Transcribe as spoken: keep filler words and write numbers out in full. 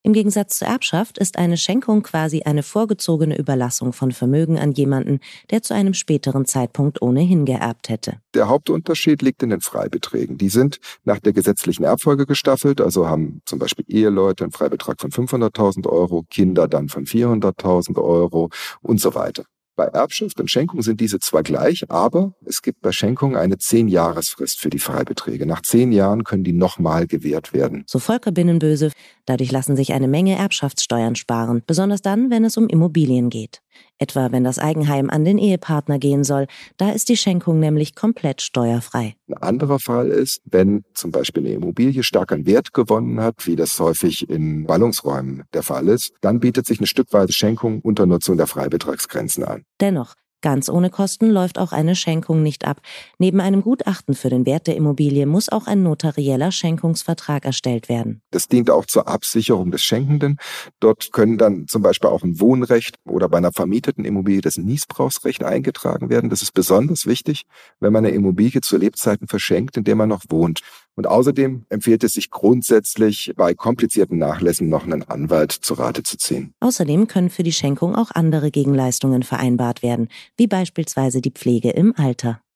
Im Gegensatz zur Erbschaft ist eine Schenkung quasi eine vorgezogene Überlassung von Vermögen an jemanden, der zu einem späteren Zeitpunkt ohnehin geerbt hätte. Der Hauptunterschied liegt in den Freibeträgen. Die sind nach der gesetzlichen Erbfolge gestaffelt, also haben zum Beispiel Eheleute einen Freibetrag von fünfhunderttausend Euro, Kinder dann von vierhunderttausend Euro und so weiter. Bei Erbschaft und Schenkung sind diese zwar gleich, aber es gibt bei Schenkung eine zehn-Jahresfrist für die Freibeträge. Nach zehn Jahren können die nochmal gewährt werden. So Volker Binnenböse, dadurch lassen sich eine Menge Erbschaftssteuern sparen, besonders dann, wenn es um Immobilien geht. Etwa wenn das Eigenheim an den Ehepartner gehen soll, da ist die Schenkung nämlich komplett steuerfrei. Ein anderer Fall ist, wenn zum Beispiel eine Immobilie stark an Wert gewonnen hat, wie das häufig in Ballungsräumen der Fall ist, dann bietet sich eine stückweise Schenkung unter Nutzung der Freibetragsgrenzen an. Dennoch, ganz ohne Kosten läuft auch eine Schenkung nicht ab. Neben einem Gutachten für den Wert der Immobilie muss auch ein notarieller Schenkungsvertrag erstellt werden. Das dient auch zur Absicherung des Schenkenden. Dort können dann zum Beispiel auch ein Wohnrecht oder bei einer vermieteten Immobilie das Niesbrauchsrecht eingetragen werden. Das ist besonders wichtig, wenn man eine Immobilie zu Lebzeiten verschenkt, in der man noch wohnt. Und außerdem empfiehlt es sich grundsätzlich, bei komplizierten Nachlässen noch einen Anwalt zu Rate zu ziehen. Außerdem können für die Schenkung auch andere Gegenleistungen vereinbart werden, wie beispielsweise die Pflege im Alter.